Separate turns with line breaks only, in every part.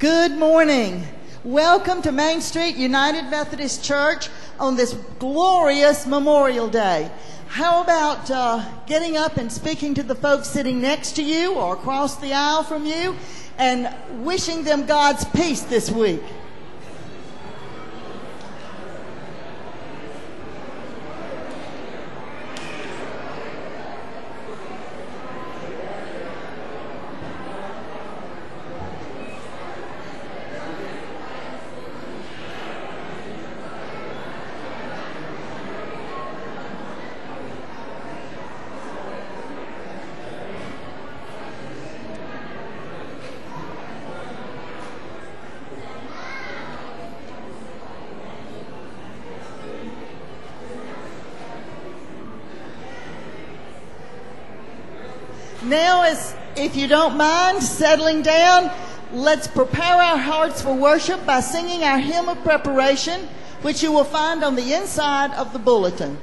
Good morning. Welcome to Main Street United Methodist Church on this glorious Memorial Day. How about getting up and speaking to the folks sitting next to you or across the aisle from you and wishing them God's peace this week? Now, if you don't mind settling down, let's prepare our hearts for worship by singing our hymn of preparation, which you will find on the inside of the bulletin.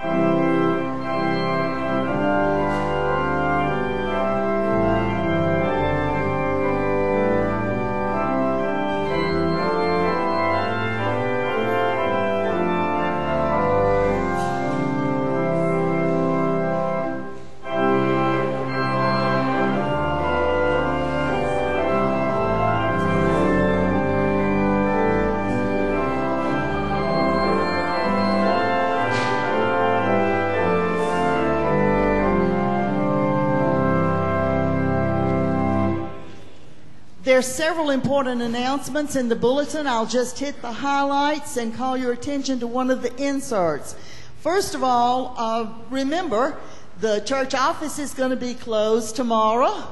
There are several important announcements in the bulletin. I'll just hit the highlights and call your attention to one of the inserts. First of all, remember, the church office is going to be closed tomorrow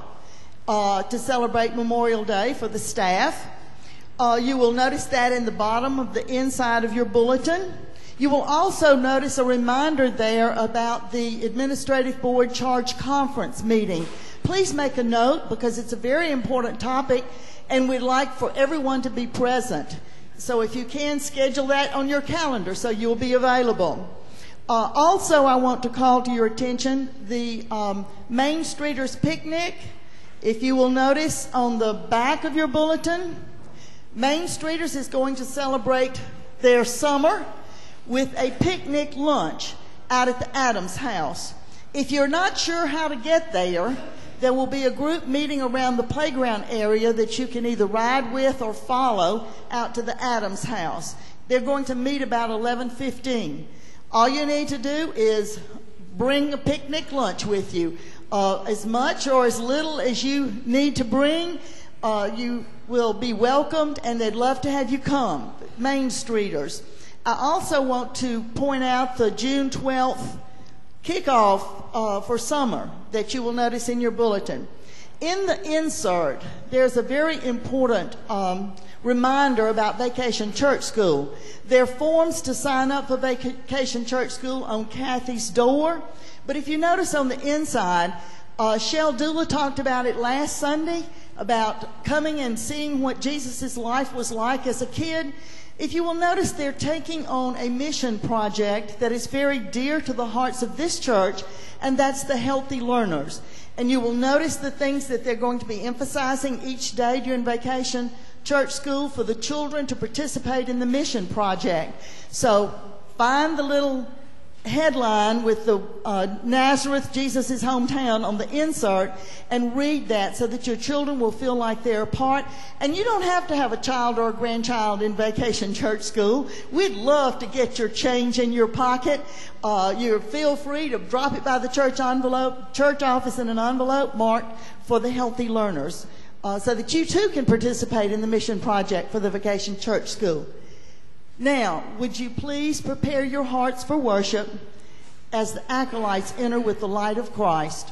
to celebrate Memorial Day for the staff. You will notice that in the bottom of the inside of your bulletin. You will also notice a reminder there about the Administrative Board Charge Conference meeting. Please make a note because it's a very important topic and we'd like for everyone to be present. So if you can, schedule that on your calendar so you'll be available. Also, I want to call to your attention the Main Streeters Picnic. If you will notice on the back of your bulletin, Main Streeters is going to celebrate their summer with a picnic lunch out at the Adams House. If you're not sure how to get there will be a group meeting around the playground area that you can either ride with or follow out to the Adams House. They're going to meet about 11:15. All you need to do is bring a picnic lunch with you. As much or as little as you need to bring, you will be welcomed, and they'd love to have you come, Main Streeters. I also want to point out the June 12th kickoff for summer that you will notice in your bulletin. In the insert, there's a very important reminder about Vacation Church School. There are forms to sign up for Vacation Church School on Kathy's door, but if you notice on the inside, Shell Dula talked about it last Sunday, about coming and seeing what Jesus' life was like as a kid. If you will notice, they're taking on a mission project that is very dear to the hearts of this church, and that's the Healthy Learners. And you will notice the things that they're going to be emphasizing each day during Vacation Church School for the children to participate in the mission project. So find the little headline with the Nazareth, Jesus' hometown, on the insert and read that so that your children will feel like they're a part. And you don't have to have a child or a grandchild in Vacation Church School. We'd love to get your change in your pocket. You feel free to drop it by the church office in an envelope marked for the Healthy Learners so that you too can participate in the mission project for the Vacation Church School. Now, would you please prepare your hearts for worship as the acolytes enter with the light of Christ.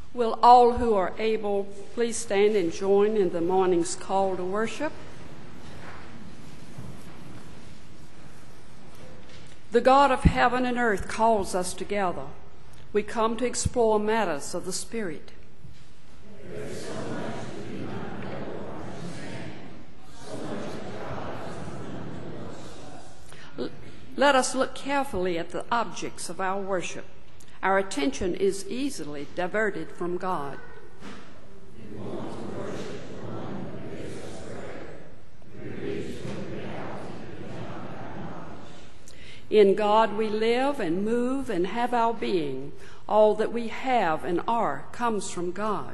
Will all who are able please stand and join in the morning's call to worship? The God of heaven and earth calls us together. We come to explore matters of the Spirit. Let us look carefully at the objects of our worship. Our attention is easily diverted from God. In God we live and move and have our being. All that we have and are comes from God.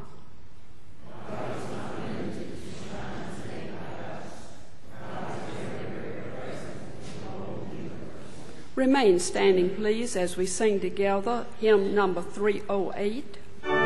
Remain standing, please, as we sing together hymn number 308.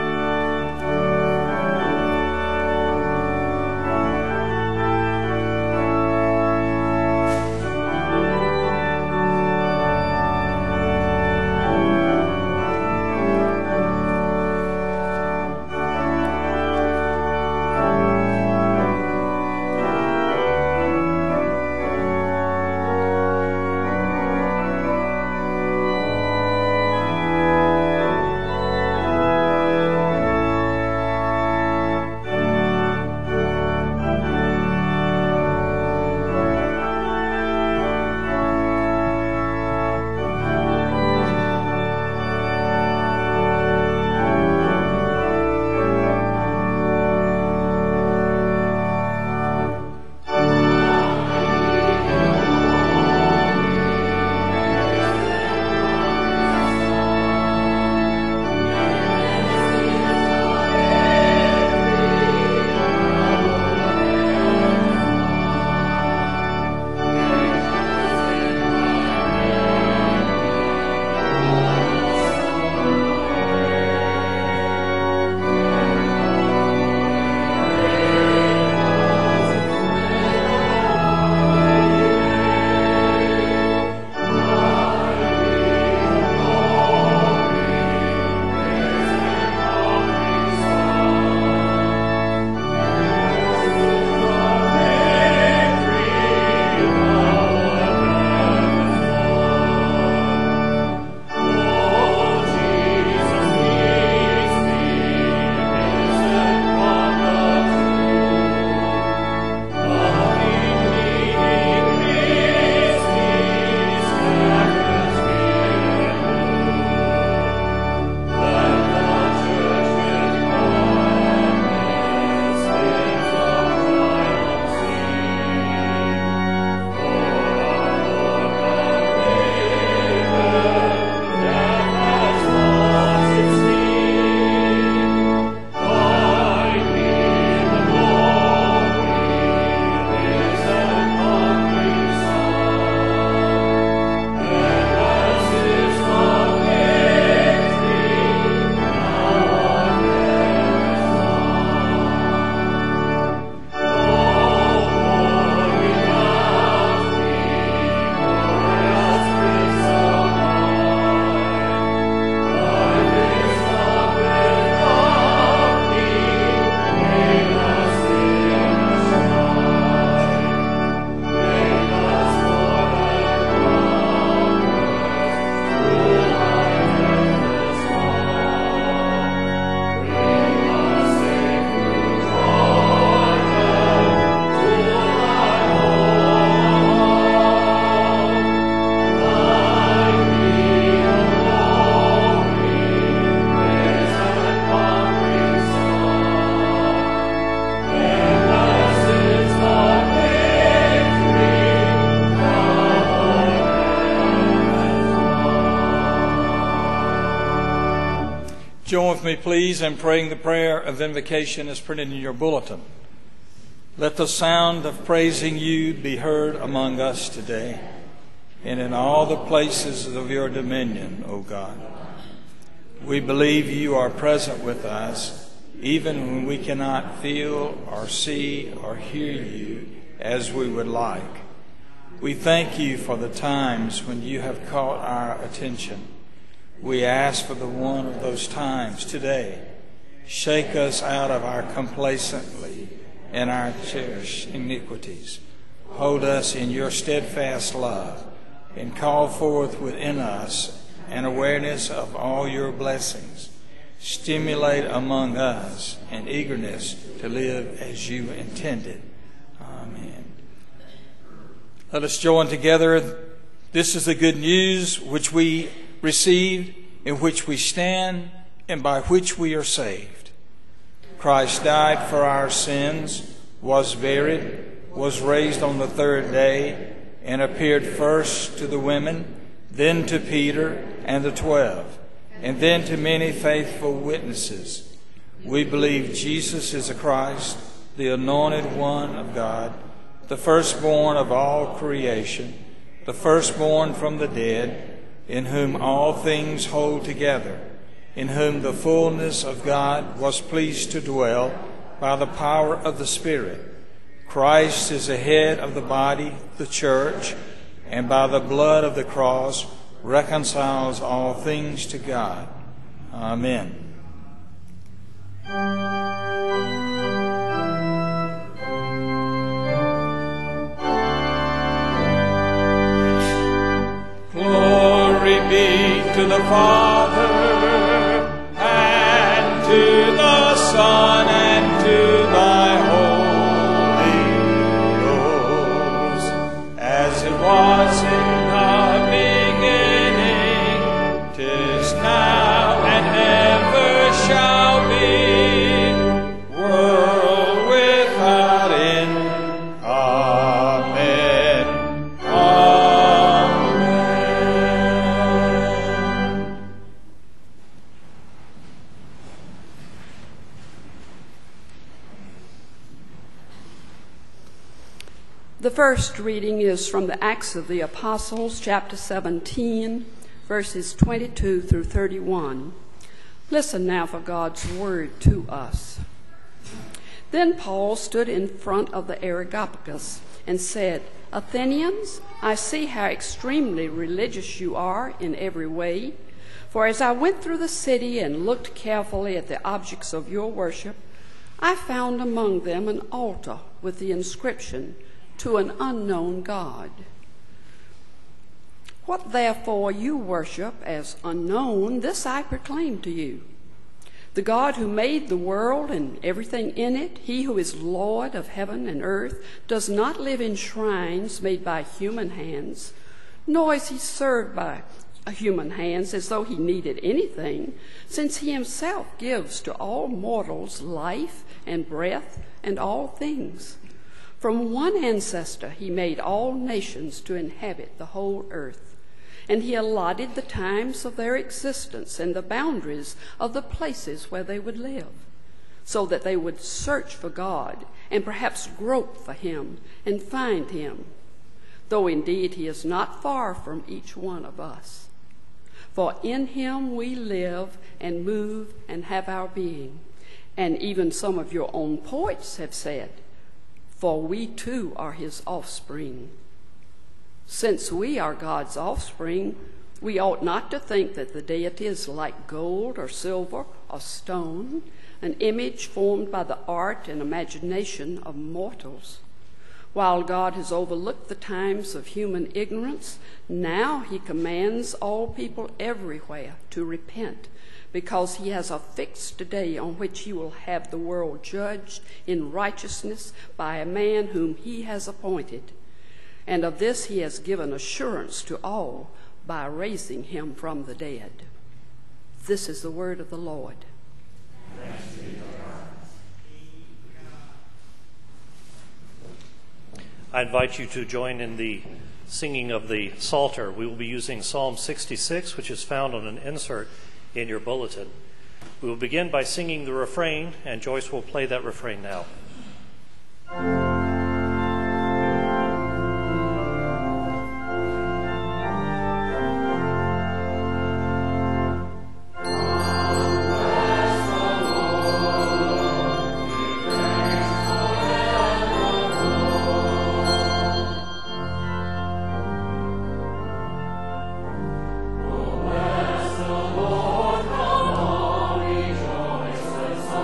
Join with me, please, in praying the prayer of invocation as printed in your bulletin. Let the sound of praising you be heard among us today and in all the places of your dominion, O God. We believe you are present with us, even when we cannot feel or see or hear you as we would like. We thank you for the times when you have caught our attention. We ask for the one of those times today, Shake us out of our complacently and our cherished iniquities. Hold us in your steadfast love and call forth within us an awareness of all your blessings. Stimulate among us an eagerness to live as you intended. Amen. Let us join together. This is the good news which we received, in which we stand, and by which we are saved. Christ died for our sins, was buried, was raised on the third day, and appeared first to the women, then to Peter and the 12, and then to many faithful witnesses. We believe Jesus is the Christ, the anointed one of God, the firstborn of all creation, the firstborn from the dead, in whom all things hold together, in whom the fullness of God was pleased to dwell by the power of the Spirit. Christ is the head of the body, the church, and by the blood of the cross reconciles all things to God. Amen. Glory be to the Father, and to the Son, and to thy Holy Ghost, as it was in the beginning, 'tis now, and ever shall be, world without end. Amen. Amen.
The first reading is from the Acts of the Apostles, chapter 17, verses 22 through 31. Listen now for God's word to us. Then Paul stood in front of the Areopagus and said, Athenians, I see how extremely religious you are in every way. For as I went through the city and looked carefully at the objects of your worship, I found among them an altar with the inscription, To an unknown God. What therefore you worship as unknown, this I proclaim to you. The God who made the world and everything in it, he who is Lord of heaven and earth, does not live in shrines made by human hands, nor is he served by human hands as though he needed anything, since he himself gives to all mortals life and breath and all things. From one ancestor he made all nations to inhabit the whole earth, and he allotted the times of their existence and the boundaries of the places where they would live, so that they would search for God and perhaps grope for him and find him, though indeed he is not far from each one of us. For in him we live and move and have our being, and even some of your own poets have said, for we too are his offspring. Since we are God's offspring, we ought not to think that the deity is like gold or silver or stone, an image formed by the art and imagination of mortals. While God has overlooked the times of human ignorance, now he commands all people everywhere to repent, because he has a fixed day on which he will have the world judged in righteousness by a man whom he has appointed. And of this he has given assurance to all by raising him from the dead. This is the word of the Lord.
I invite you to join in the singing of the Psalter. We will be using Psalm 66, which is found on an insert in your bulletin. We will begin by singing the refrain, and Joyce will play that refrain now.
Rejoice, the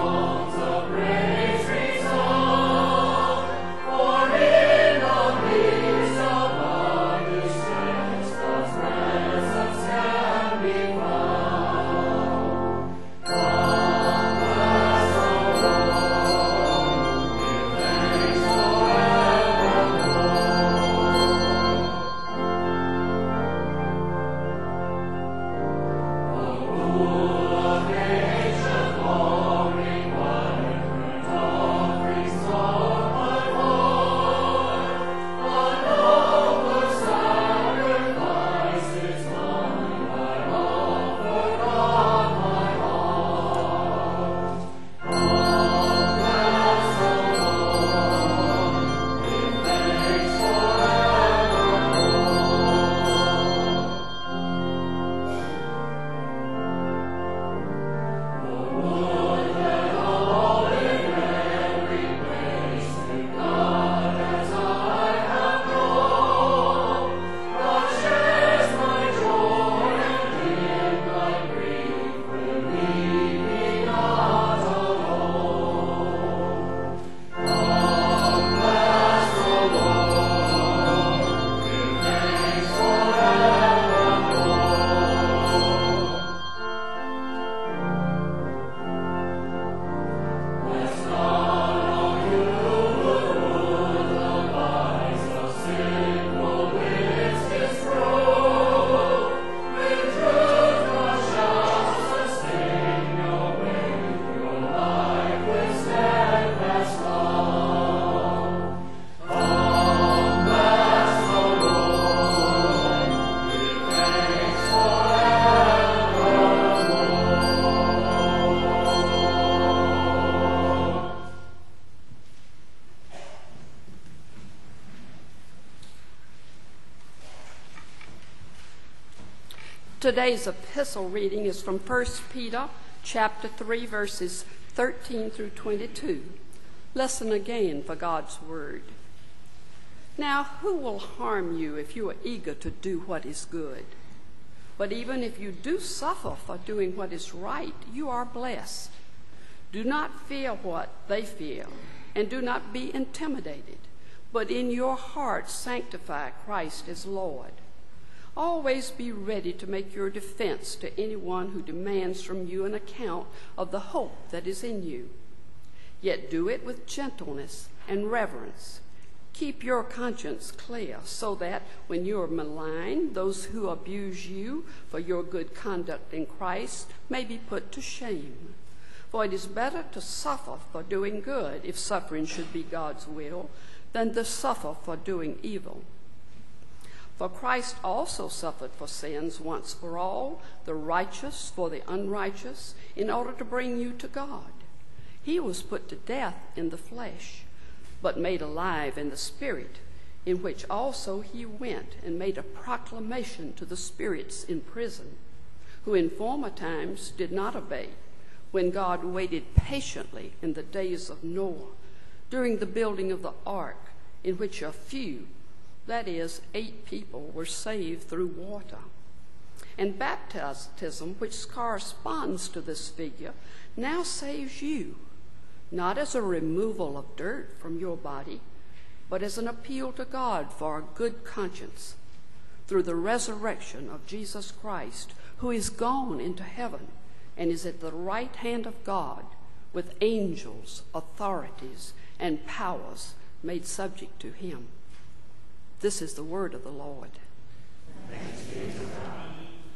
Today's epistle reading is from 1 Peter chapter 3, verses 13 through 22. Listen again for God's word. Now, who will harm you if you are eager to do what is good? But even if you do suffer for doing what is right, you are blessed. Do not fear what they fear, and do not be intimidated, but in your hearts sanctify Christ as Lord. Always be ready to make your defense to anyone who demands from you an account of the hope that is in you. Yet do it with gentleness and reverence. Keep your conscience clear, so that when you are maligned, those who abuse you for your good conduct in Christ may be put to shame. For it is better to suffer for doing good, if suffering should be God's will, than to suffer for doing evil. For Christ also suffered for sins once for all, the righteous for the unrighteous, in order to bring you to God. He was put to death in the flesh, but made alive in the Spirit, in which also he went and made a proclamation to the spirits in prison, who in former times did not obey, when God waited patiently in the days of Noah, during the building of the ark, in which a few, that is, 8 people, were saved through water. And baptism, which corresponds to this figure, now saves you, not as a removal of dirt from your body, but as an appeal to God for a good conscience, through the resurrection of Jesus Christ, who is gone into heaven and is at the right hand of God, with angels, authorities, and powers made subject to him. This is the word of the Lord.
Thanks be to God.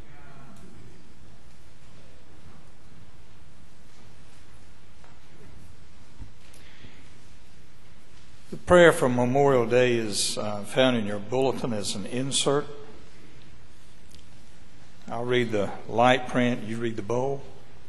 The prayer for Memorial Day is found in your bulletin as an insert. I'll read the light print, you read the bold.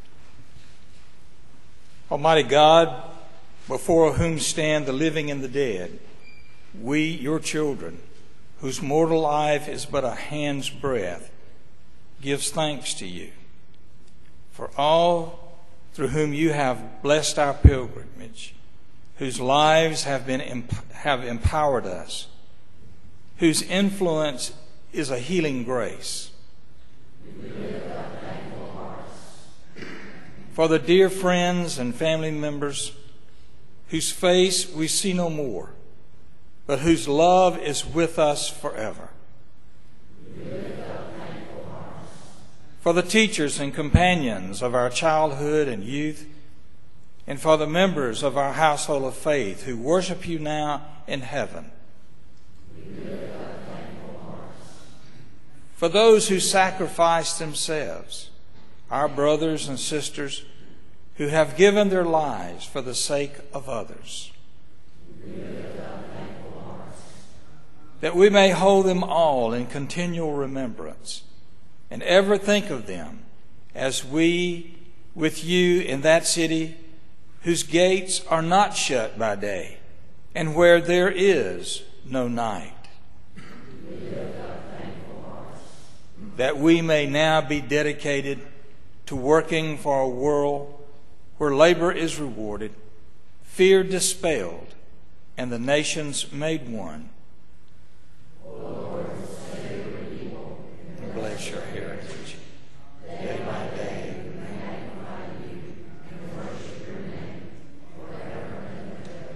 Almighty God, before whom stand the living and the dead, we, your children, whose mortal life is but a hand's breadth, gives thanks to you for all through whom you have blessed our pilgrimage, whose lives have empowered us, whose influence is a healing grace.
We lift up thankful hearts.
For the dear friends and family members whose face we see no more, but whose love is with us forever.
We lift up thankful hearts.
For the teachers and companions of our childhood and youth, and for the members of our household of faith who worship you now in heaven.
We lift up thankful hearts.
For those who sacrificed themselves, our brothers and sisters who have given their lives for the sake of others.
We lift up thankful hearts.
That we may hold them all in continual remembrance, and ever think of them as we, with you in that city, whose gates are not shut by day, and where there is no night.
We lift up thankful hearts.
That we may now be dedicated to working for a world where labor is rewarded, fear dispelled, and the nations made one.
O Lord, save your people,
And bless your heritage.
day by day, we magnify you and worship your name forever and ever.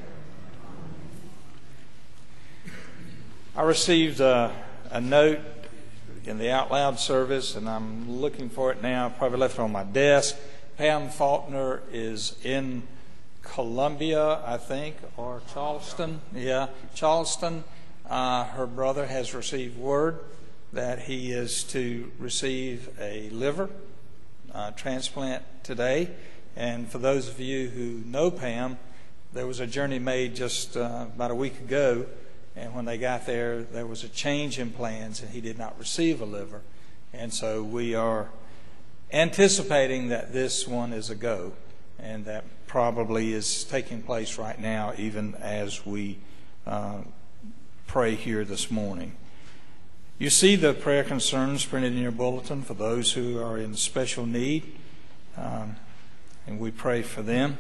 I received a note in the Out Loud service, and I'm looking for it now. I probably left it on my desk. Pam Faulkner is in Columbia, I think, or Charleston. Yeah, Charleston. Her brother has received word that he is to receive a liver transplant today. And for those of you who know Pam, there was a journey made just about a week ago, and when they got there, there was a change in plans, and he did not receive a liver. And so we are anticipating that this one is a go, and that probably is taking place right now, even as we pray here this morning. You see the prayer concerns printed in your bulletin for those who are in special need, and we pray for them.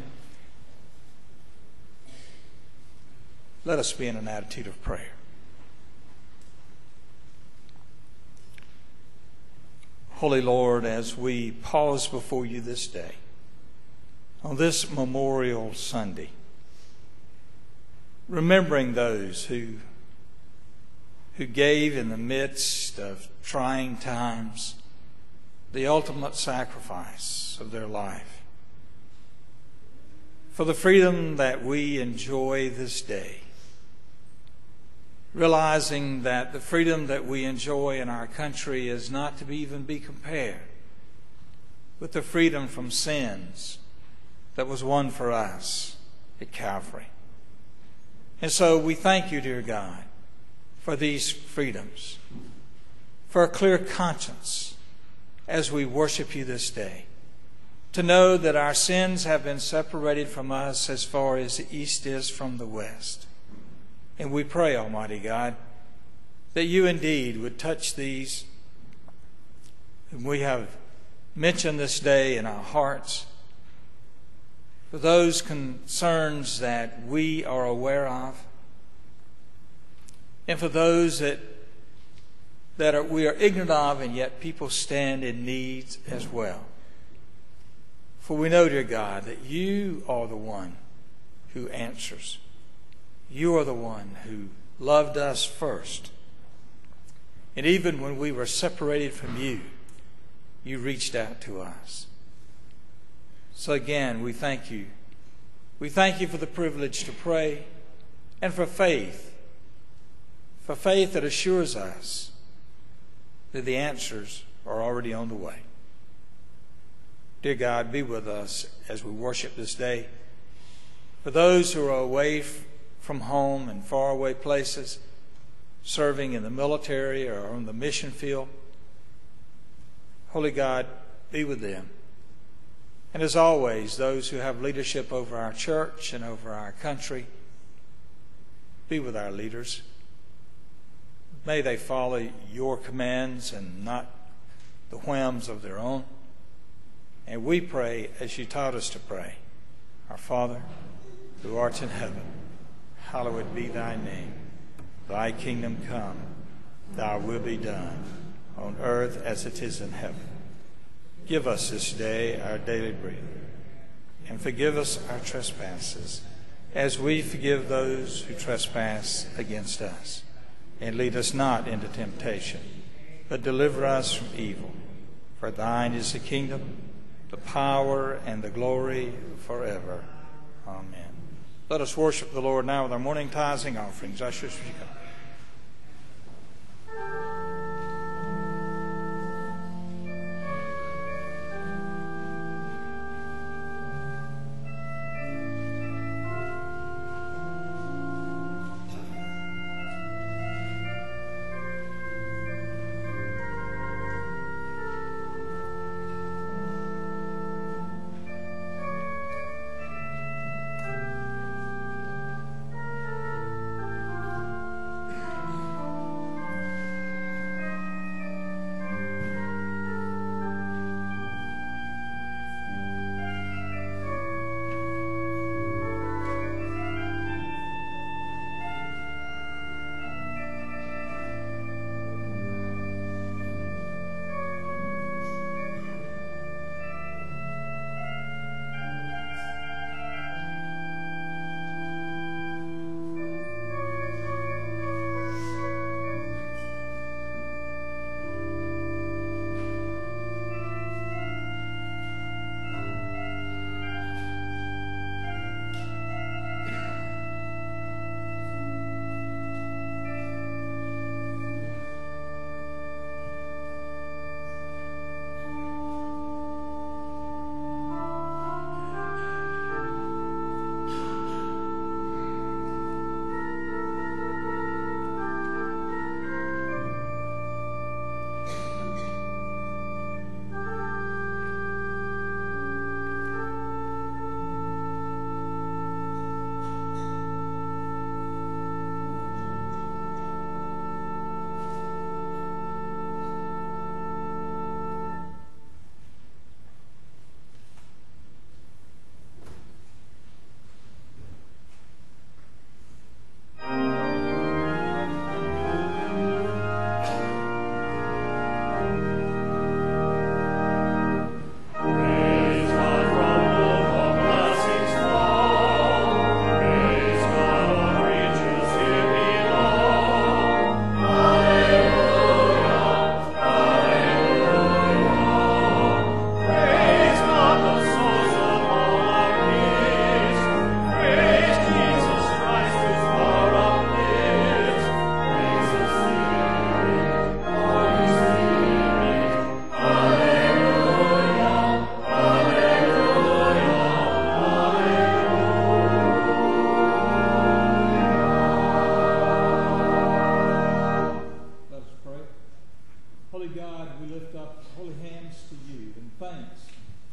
Let us be in an attitude of prayer. Holy Lord, as we pause before you this day, on this Memorial Sunday, remembering those who gave in the midst of trying times the ultimate sacrifice of their life, for the freedom that we enjoy this day, realizing that the freedom that we enjoy in our country is not to even be compared with the freedom from sins that was won for us at Calvary. And so we thank you, dear God, for these freedoms, for a clear conscience as we worship you this day, to know that our sins have been separated from us as far as the east is from the west. And we pray, Almighty God, that you indeed would touch these whom we have mentioned this day in our hearts, for those concerns that we are aware of, and for those that we are ignorant of, and yet people stand in need as well. For we know, dear God, that you are the one who answers. You are the one who loved us first. And even when we were separated from you, you reached out to us. So again, we thank you. We thank you for the privilege to pray and for faith that assures us that the answers are already on the way. Dear God, be with us as we worship this day. For those who are away from home and faraway places, serving in the military or on the mission field, Holy God, be with them. And as always, those who have leadership over our church and over our country, be with our leaders. May they follow your commands and not the whims of their own. And we pray as you taught us to pray. Our Father, who art in heaven, hallowed be thy name. Thy kingdom come, thy will be done, on earth as it is in heaven. Give us this day our daily bread, and forgive us our trespasses, as we forgive those who trespass against us. And lead us not into temptation, but deliver us from evil. For thine is the kingdom, the power, and the glory forever. Amen. Let us worship the Lord now with our morning tithing offerings. Ushers, would you come?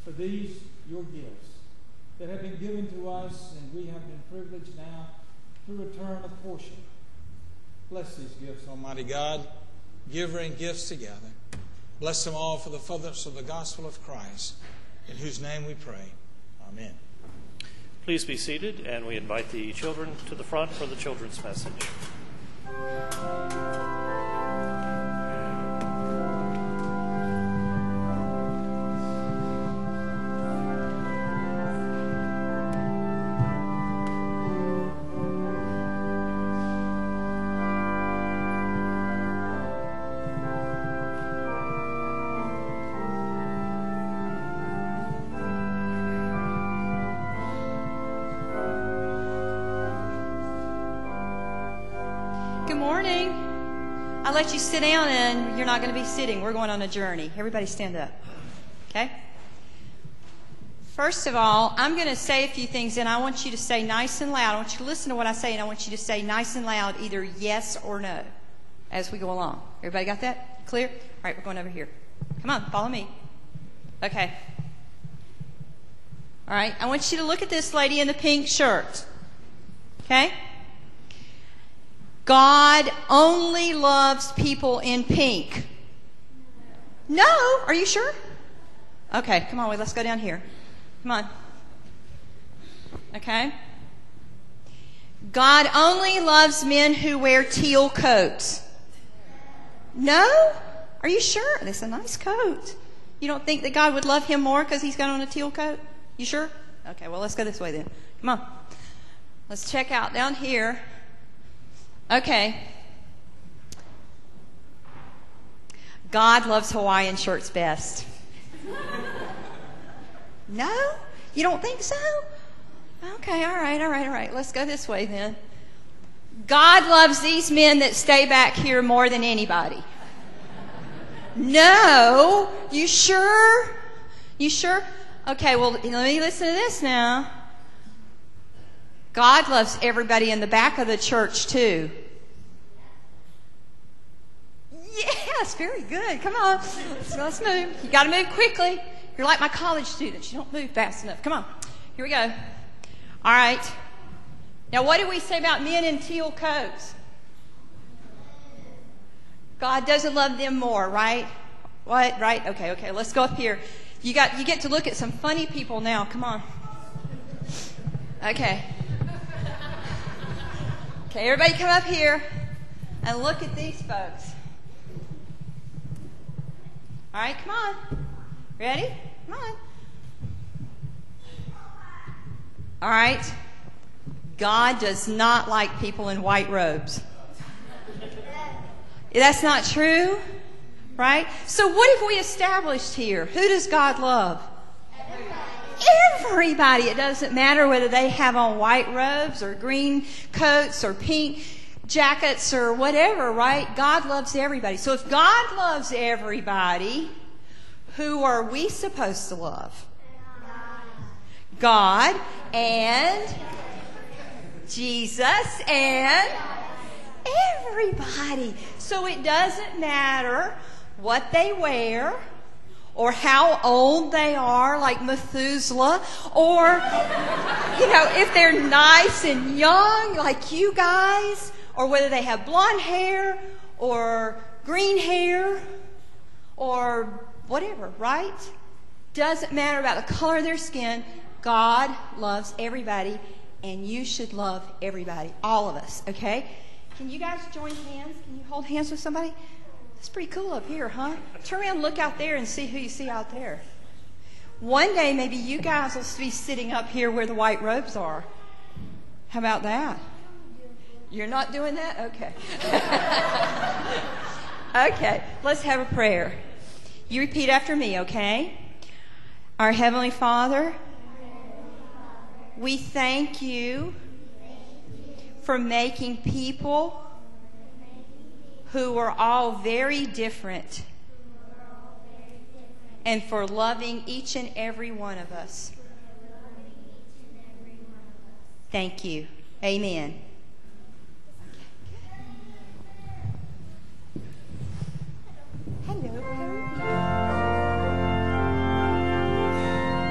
for these, your gifts, that have been given to us, and we have been privileged now to return a portion. Bless these gifts, Almighty God, giver and gifts together. Bless them all for the furtherance of the gospel of Christ, in whose name we pray. Amen.
Please be seated, and we invite the children to the front for the children's message.
I'll let you sit down, and you're not going to be sitting. We're going on a journey. Everybody stand up. Okay? First of all, I'm going to say a few things, and I want you to say nice and loud. I want you to listen to what I say, and I want you to say nice and loud either yes or no as we go along. Everybody got that? Clear? All right, we're going over here. Come on, follow me. Okay. All right, I want you to look at this lady in the pink shirt. Okay? God only loves people in pink. No? Are you sure? Okay, come on, let's go down here. Come on. Okay? God only loves men who wear teal coats. No? Are you sure? That's a nice coat. You don't think that God would love him more because he's got on a teal coat? You sure? Okay, well, let's go this way then. Come on. Let's check out down here. Okay. God loves Hawaiian shirts best. No? You don't think so? Okay, all right. Let's go this way then. God loves these men that stay back here more than anybody. No? You sure? You sure? Okay, well, let me listen to this now. God loves everybody in the back of the church too. Yes, very good. Come on. Let's move. You got to move quickly. You're like my college students. You don't move fast enough. Come on. Here we go. All right. Now, what do we say about men in teal coats? God doesn't love them more, right? What? Right? Okay. Let's go up here. You get to look at some funny people now. Come on. Okay. Okay, everybody come up here and look at these folks. All right, come on. Ready? Come on. All right. God does not like people in white robes. That's not true, right? So what have we established here? Who does God love? Everybody. It doesn't matter whether they have on white robes or green coats or pink jackets or whatever, right? God loves everybody. So if God loves everybody, who are we supposed to love? God and Jesus and everybody. So it doesn't matter what they wear or how old they are, like Methuselah, or, if they're nice and young, like you guys, or whether they have blonde hair or green hair or whatever, right? Doesn't matter about the color of their skin. God loves everybody, and you should love everybody, all of us, okay? Can you guys join hands? Can you hold hands with somebody? It's pretty cool up here, huh? Turn around and look out there and see who you see out there. One day, maybe you guys will be sitting up here where the white robes are. How about that? You're not doing that? Okay. Okay, let's have a prayer. You repeat after me, okay? Our Heavenly Father, we thank you for making people who are all very different and for loving each and every one of us. Thank you. Amen. Hello.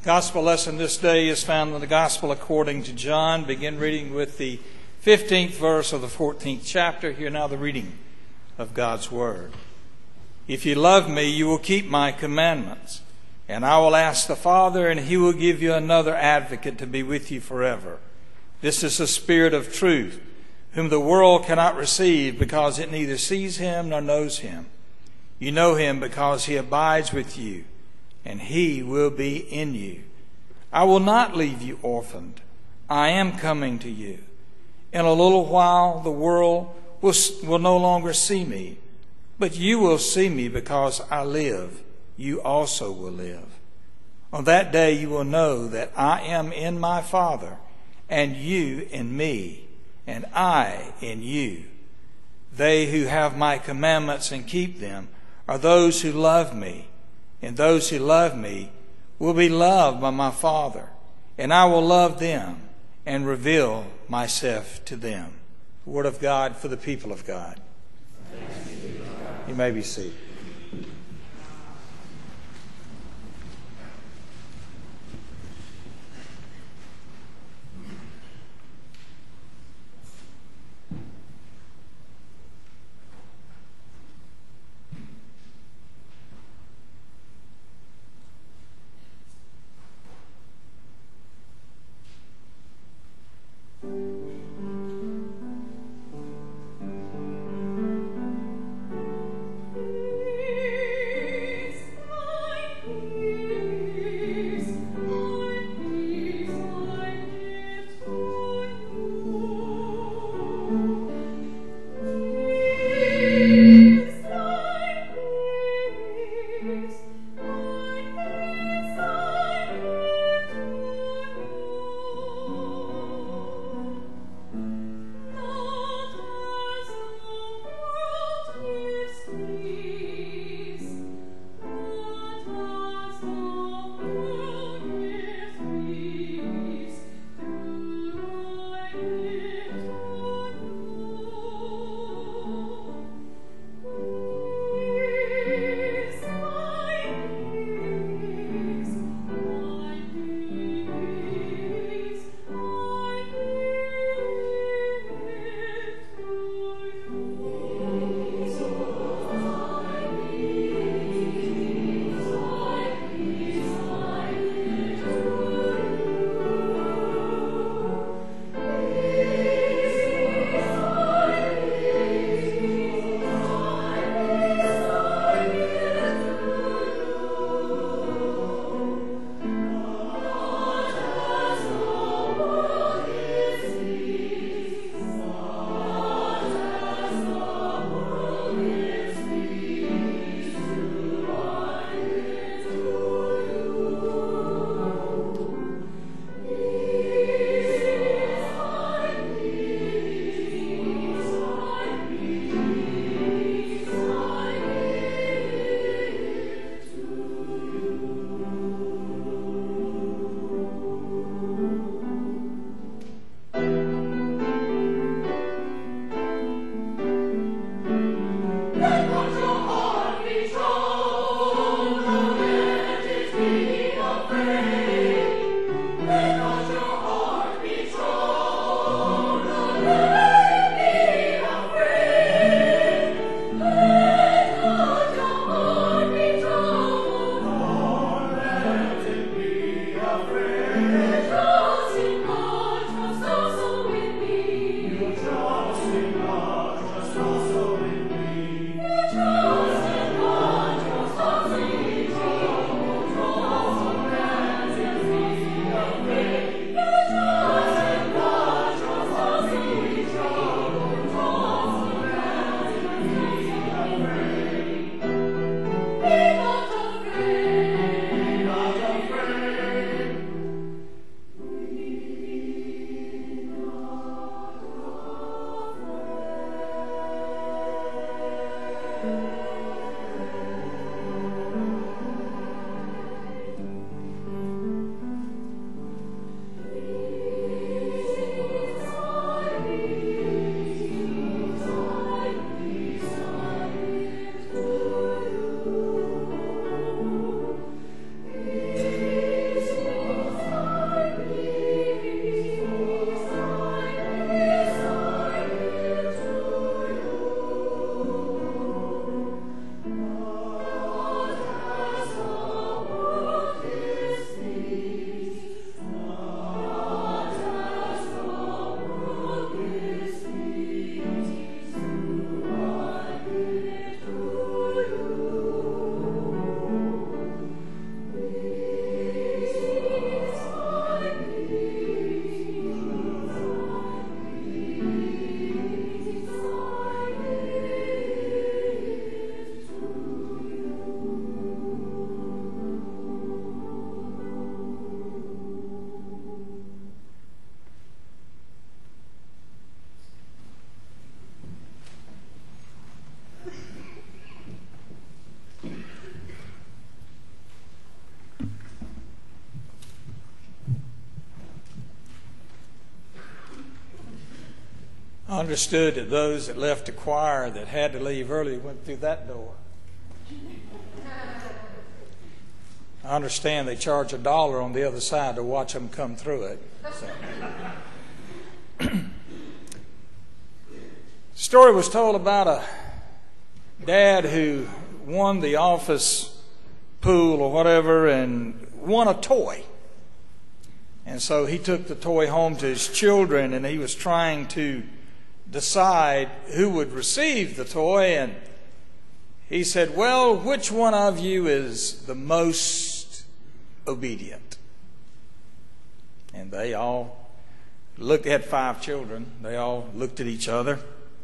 Gospel lesson this day is found in the Gospel according to John. Begin reading with the 15th verse of the 14th chapter. Hear now the reading of God's Word. If you love me, you will keep my commandments, and I will ask the Father, and he will give you another advocate to be with you forever. This is the Spirit of truth, whom the world cannot receive because it neither sees him nor knows him. You know him because he abides with you, and he will be in you. I will not leave you orphaned. I am coming to you. In a little while the world will no longer see me, but you will see me because I live. You also will live. On that day you will know that I am in my Father, and you in me, and I in you. They who have my commandments and keep them are those who love me. And those who love me will be loved by my Father, and I will love them and reveal myself to them. The word of God for the people of God. You may be seated. I understood that those that left the choir that had to leave early went through that door. I understand they charge $1 on the other side to watch them come through it. So. Story was told about a dad who won the office pool or whatever and won a toy. And so he took the toy home to his children, and he was trying to decide who would receive the toy. And he said, well, which one of you is the most obedient? And they all looked at 5 children. They all looked at each other.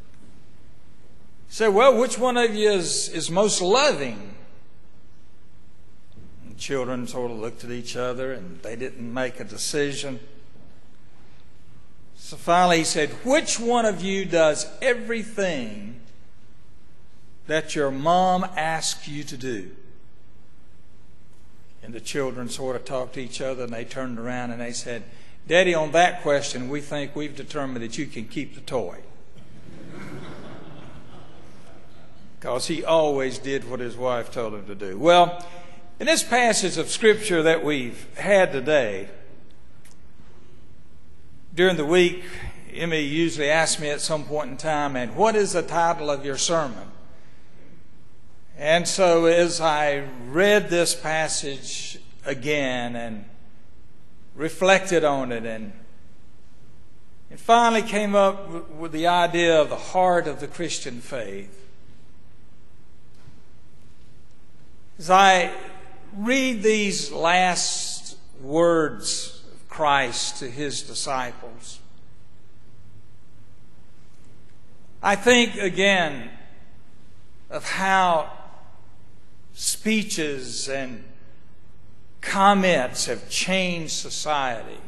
He said, well, which one of you is most loving? And children sort of looked at each other, and they didn't make a decision. So finally he said, which one of you does everything that your mom asks you to do? And the children sort of talked to each other, and they turned around and they said, Daddy, on that question, we think we've determined that you can keep the toy. Because he always did what his wife told him to do. Well, in this passage of Scripture that we've had today, during the week, Emmy usually asks me at some point in time, and what is the title of your sermon? And so as I read this passage again and reflected on it, and it finally came up with the idea of the heart of the Christian faith. As I read these last words of Christ to his disciples, I think again of how speeches and comments have changed society.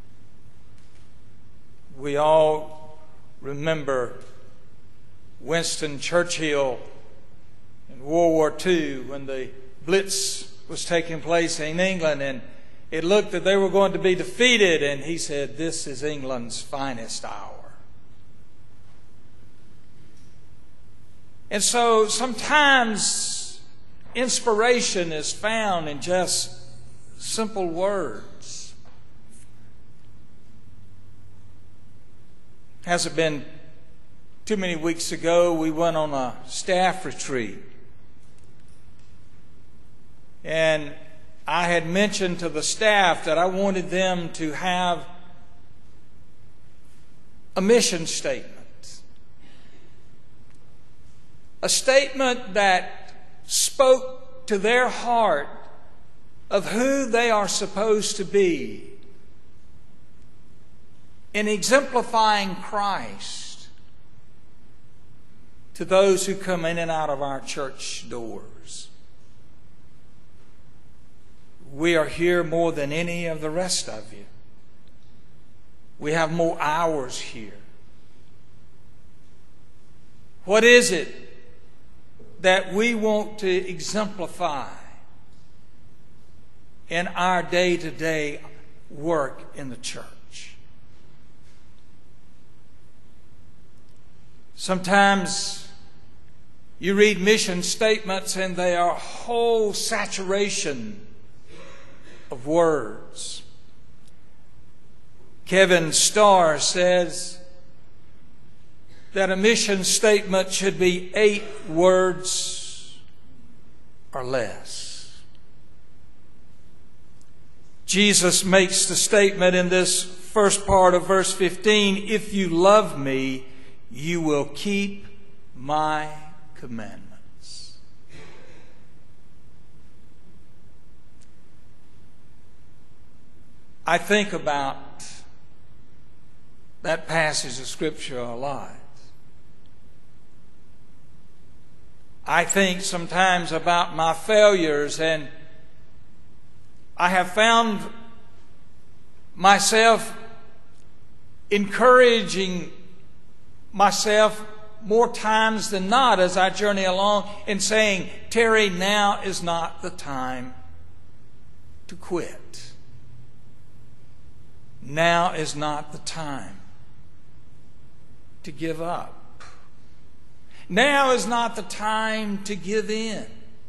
We all remember Winston Churchill in World War II when the Blitz was taking place in England, and it looked that they were going to be defeated, and he said, "This is England's finest hour." And so sometimes inspiration is found in just simple words. Hasn't been too many weeks ago, we went on a staff retreat. And I had mentioned to the staff that I wanted them to have a mission statement. A statement that spoke to their heart of who they are supposed to be in exemplifying Christ to those who come in and out of our church doors. We are here more than any of the rest of you. We have more hours here. What is it that we want to exemplify in our day-to-day work in the church? Sometimes you read mission statements and they are a whole saturation of words. Kevin Starr says that a mission statement should be 8 words or less. Jesus makes the statement in this first part of verse 15, "If you love me, you will keep my commandments." I think about that passage of Scripture a lot. I think sometimes about my failures, and I have found myself encouraging myself more times than not as I journey along and saying, "Terry, now is not the time to quit. Now is not the time to give up. Now is not the time to give in.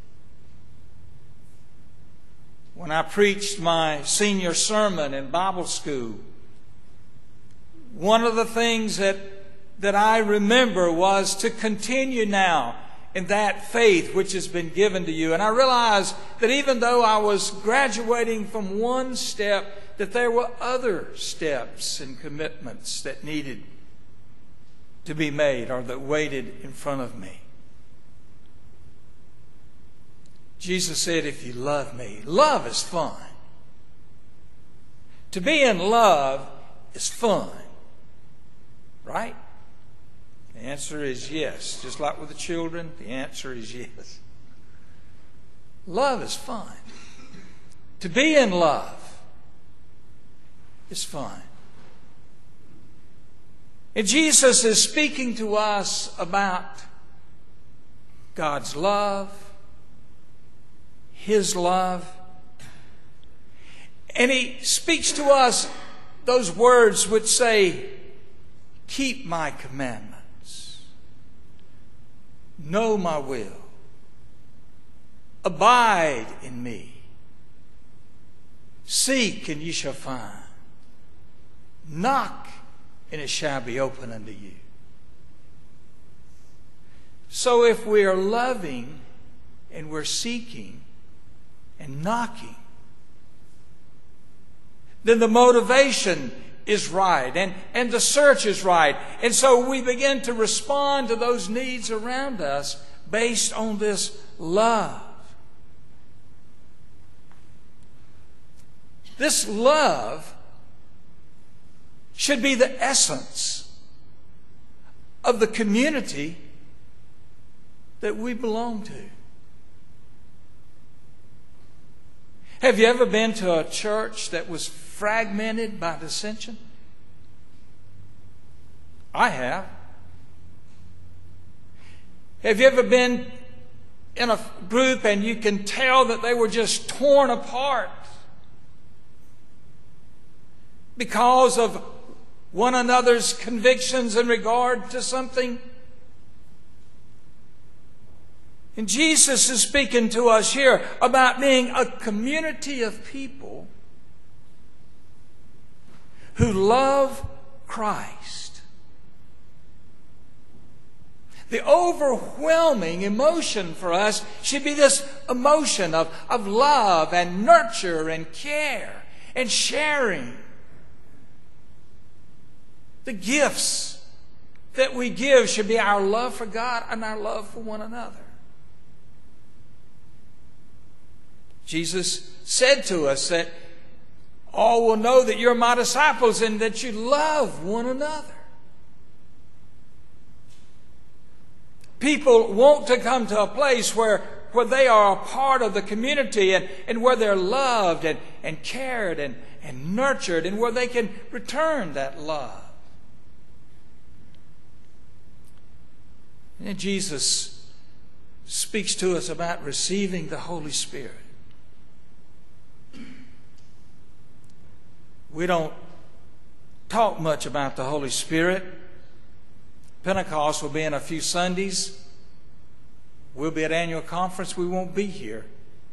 When I preached my senior sermon in Bible school, one of the things that I remember was to continue now in that faith which has been given to you. And I realized that even though I was graduating from one step, that there were other steps and commitments that needed to be made or that waited in front of me. Jesus said, if you love me, love is fun. To be in love is fun. Right? The answer is yes. Just like with the children, the answer is yes. Love is fun. To be in love is fun. And Jesus is speaking to us about God's love, His love. And He speaks to us those words which say, keep my commandments. Know my will. Abide in me. Seek and ye shall find. Knock and it shall be open unto you. So if we are loving and we're seeking and knocking, then the motivation is right and the search is right. And so we begin to respond to those needs around us based on this love. This love should be the essence of the community that we belong to. Have you ever been to a church that was fragmented by dissension? I have. Have you ever been in a group and you can tell that they were just torn apart because of one another's convictions in regard to something? And Jesus is speaking to us here about being a community of people who love Christ. The overwhelming emotion for us should be this emotion of love and nurture and care and sharing. The gifts that we give should be our love for God and our love for one another. Jesus said to us that all will know that you're my disciples and that you love one another. People want to come to a place where they are a part of the community and where they're loved and cared and nurtured and where they can return that love. And then Jesus speaks to us about receiving the Holy Spirit. We don't talk much about the Holy Spirit. Pentecost will be in a few Sundays. We'll be at annual conference. We won't be here.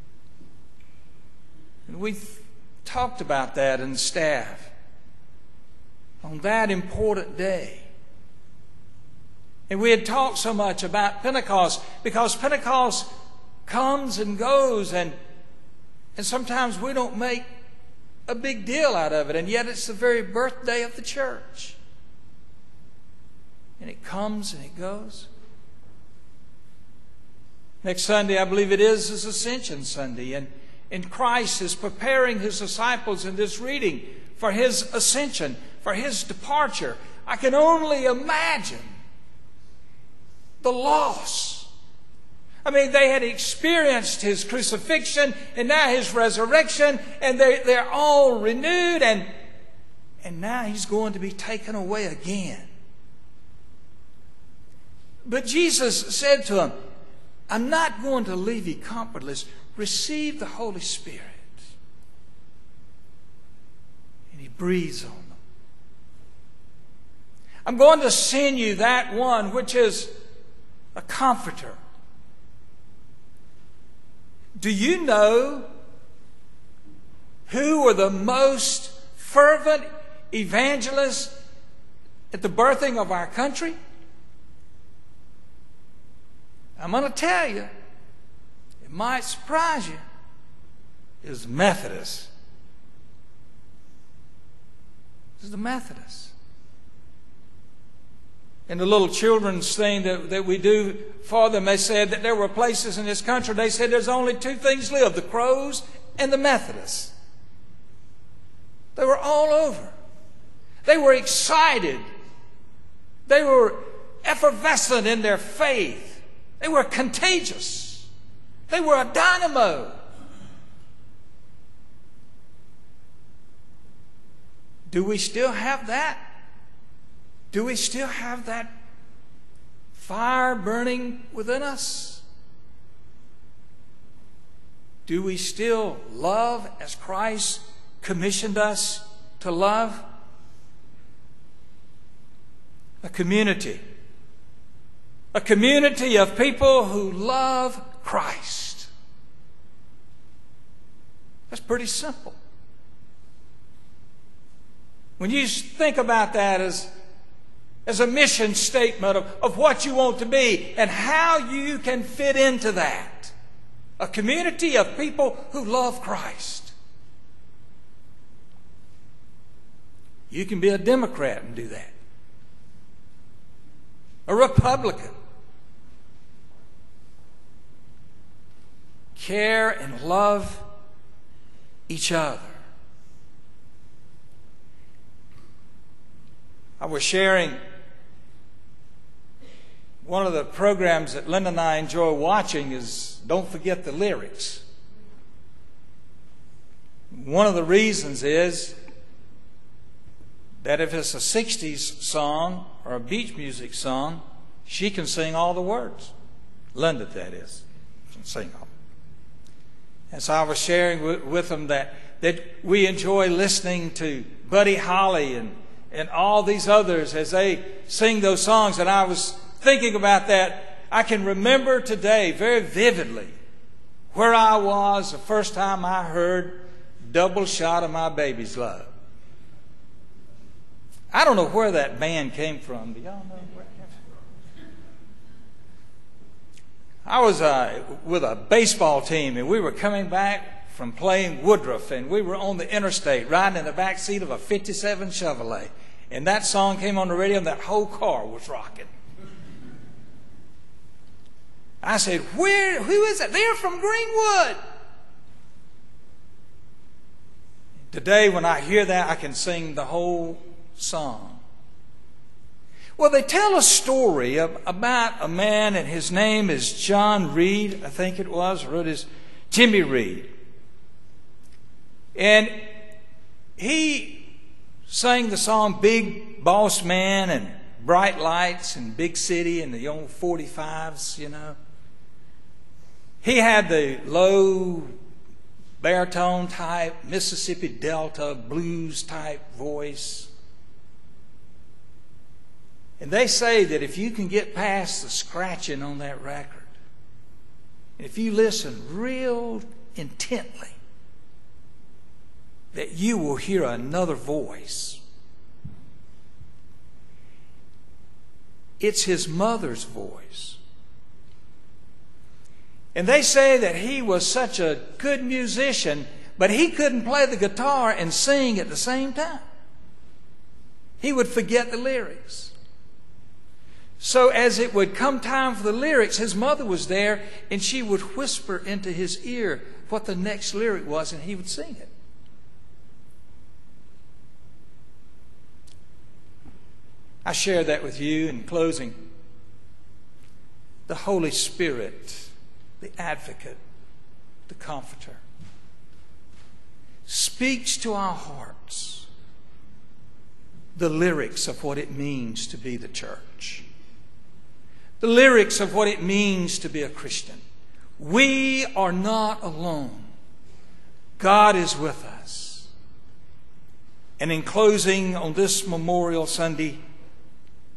And we talked about that in staff on that important day. And we had talked so much about Pentecost because Pentecost comes and goes, and sometimes we don't make a big deal out of it, and yet it's the very birthday of the church. And it comes and it goes. Next Sunday, I believe it is Ascension Sunday, and Christ is preparing His disciples in this reading for His ascension, for His departure. I can only imagine the loss. I mean, they had experienced His crucifixion and now His resurrection, and they're all renewed, and now He's going to be taken away again. But Jesus said to them, I'm not going to leave you comfortless. Receive the Holy Spirit. And He breathes on them. I'm going to send you that one which is a comforter. Do you know who were the most fervent evangelists at the birthing of our country? I'm going to tell you, it might surprise you, it was the Methodists. It was the Methodists. In the little children's thing that we do for them, they said that there were places in this country, they said there's only two things live, the Crows and the Methodists. They were all over. They were excited. They were effervescent in their faith. They were contagious. They were a dynamo. Do we still have that? Do we still have that fire burning within us? Do we still love as Christ commissioned us to love? A community of people who love Christ. That's pretty simple. When you think about that as a mission statement of what you want to be and how you can fit into that. A community of people who love Christ. You can be a Democrat and do that. A Republican. Care and love each other. I was sharing one of the programs that Linda and I enjoy watching is Don't Forget the Lyrics. One of the reasons is that if it's a 60s song or a beach music song, she can sing all the words. Linda, that is, can sing all. And so I was sharing with them that we enjoy listening to Buddy Holly and all these others as they sing those songs. And I was thinking about that. I can remember today very vividly where I was the first time I heard Double Shot of My Baby's Love. I don't know where that band came from. Do y'all know where it came from? I was with a baseball team, and we were coming back from playing Woodruff, and we were on the interstate riding in the back seat of a 57 Chevrolet. And that song came on the radio, and that whole car was rocking. I said, who is it? They're from Greenwood. Today, when I hear that, I can sing the whole song. Well, they tell a story about a man, and his name is John Reed, I think it was, or it is Jimmy Reed. And he sang the song Big Boss Man and Bright Lights and Big City and the old 45s, you know. He had the low baritone type, Mississippi Delta blues type voice. And they say that if you can get past the scratching on that record, if you listen real intently, that you will hear another voice. It's his mother's voice. And they say that he was such a good musician, but he couldn't play the guitar and sing at the same time. He would forget the lyrics. So as it would come time for the lyrics, his mother was there, and she would whisper into his ear what the next lyric was, and he would sing it. I share that with you in closing. The Holy Spirit, the Advocate, the Comforter, speaks to our hearts the lyrics of what it means to be the church, the lyrics of what it means to be a Christian. We are not alone. God is with us. And in closing on this Memorial Sunday,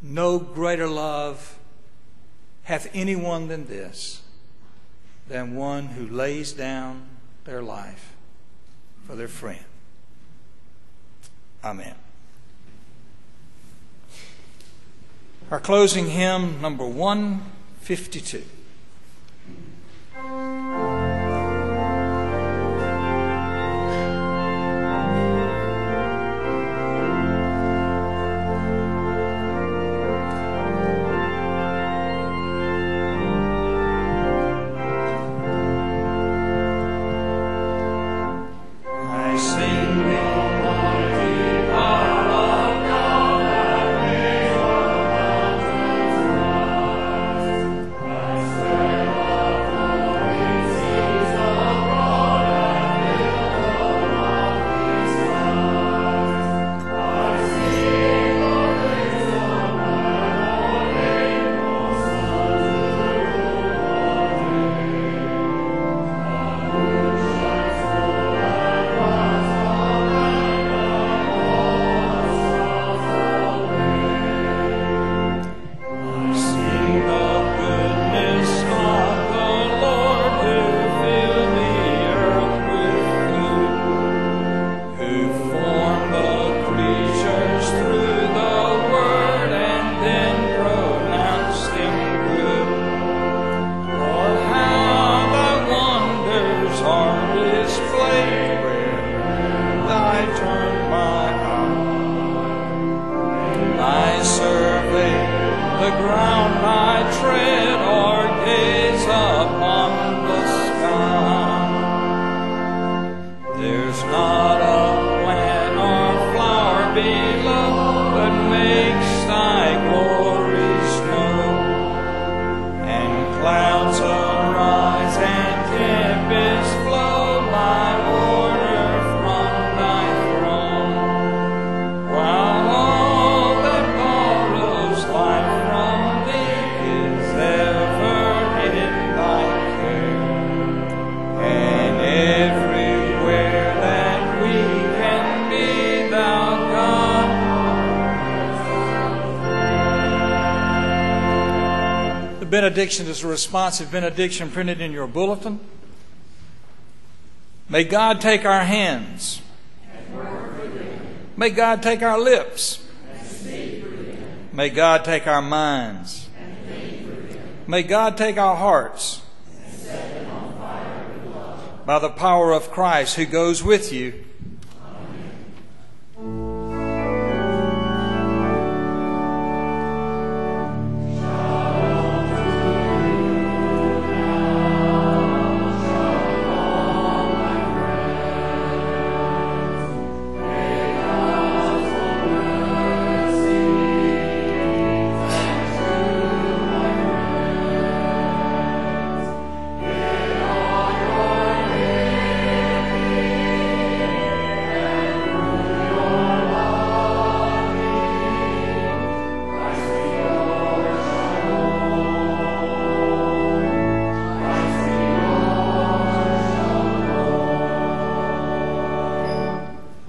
no greater love hath anyone than this, than one who lays down their life for their friend. Amen. Our closing hymn, number 152. Benediction is a responsive benediction printed in your bulletin. May God take our hands. May God take our lips. May God take our minds. May God take our hearts. By the power of Christ who goes with you